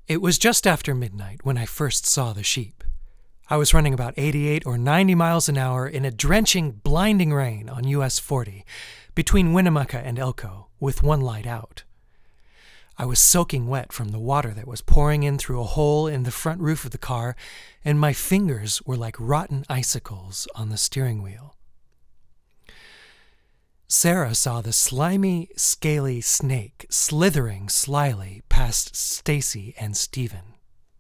It was just after midnight when I first saw the sheep. I was running about 88 or 90 miles an hour in a drenching, blinding rain on US 40 between Winnemucca and Elko, with one light out. I was soaking wet from the water that was pouring in through a hole in the front roof of the car, and my fingers were like rotten icicles on the steering wheel. Sarah saw the slimy, scaly snake slithering slyly past Stacy and Stephen.